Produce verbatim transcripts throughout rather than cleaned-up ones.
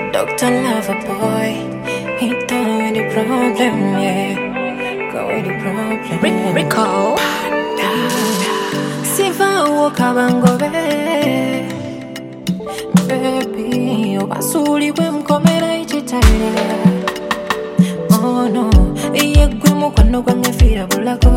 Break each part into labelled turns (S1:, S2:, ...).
S1: Doctor Loverboy, he done with the problem, yeah. Go with the problem.
S2: Rick, Rico.
S1: Siva wokabango be, baby, obasuli kwe mkomera ichitaya. Oh no, iye kwe mukwano kwange fira bulako.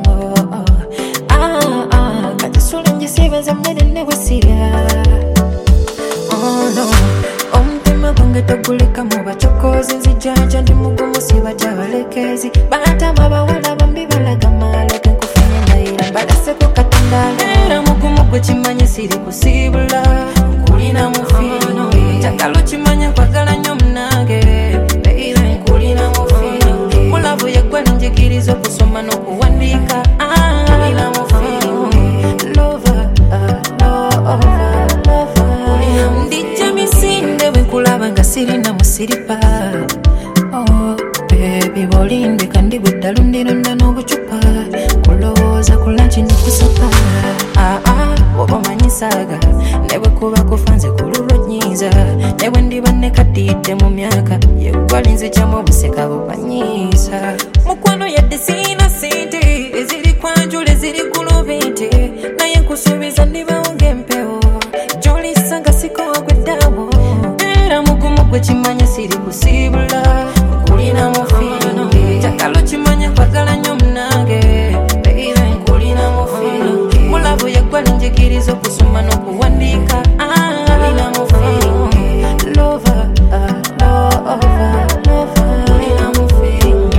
S1: Ah ah, kati sule njisiba zamnene negwesiya. Oh no, omutima gwange toguleka mu bachokozi, nzijaja ndi mugumu siba jabalekezi. Batama bawala bambi balaga maloke nkufanya ndayira mbalase ku katandala. Era mugumu gwe kimanye siri kusibula, nkulina mu feeling. Njagala okimanye nkwagala nnyo munange, baby nkulina mu feeling. Mulavu yeggwe ninjigiriza okusoma n'okuwandiika, nkulina mu feeling. Lover, lover, lover. Ndijja misinde bwe nkulaba nga sirina musiripa. Oh baby bolinde kandi buddalu ndironda n'obucupa. Kulowooza ku lunch ndikusapa. Ah ah oba omanyisaga ne bwe kuba kufanze ku lulwo nnyiza. Ne bwe ndiba nekaddiidde mu myaka yeggwa linzigyamu obuseka bubanyiisa. Mukwano yadde siina sente eziri kwanjula eziri ku lubinte, naye nkusuubiza ndibawo ng'empewo gy'olisanga sikowa gwe ddawo. Era mugumu gwe kimanye siri kusibula, nkulina mu feeling. Njagala okimanye nkwagala nnyo munange, baby nkulina mu feeling. Mulavu yeggwa ninjigiriza okusoma n'okuwandiika, nkulina mu feeling. Lover, lover, lover, nkulina mu feeling.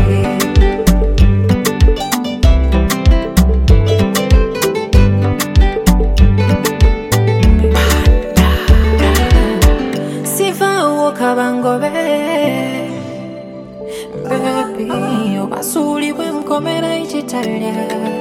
S1: Siva wokabangobe, baby obasuli bwe mkomera ichitalya.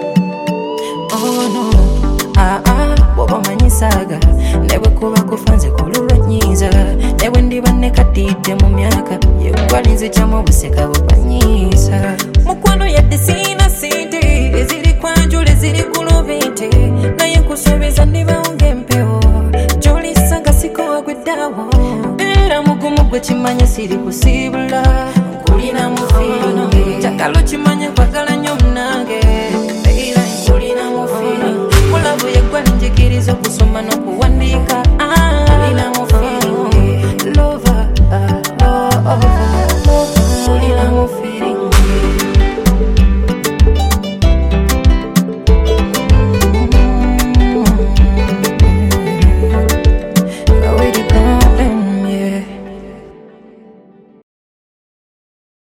S1: Oh no, ah ah bwoba omanyisaga ne bwe kuba kufanze ku lulwo nnyiza. Ne bwe ndiba nekaddiidde mu myaka yeggwa linzigyamu obuseka bubanyiisa. Mukwano yadde siina sente eziri kwanjula eziri ku lubinte, naye nkusuubiza ndibawo ng'empewo gy'olisanga sikowa gwe ddawo. Era mugumu gwe kimanye siri kusibula, nkulina mu feeling. Njagala okimanye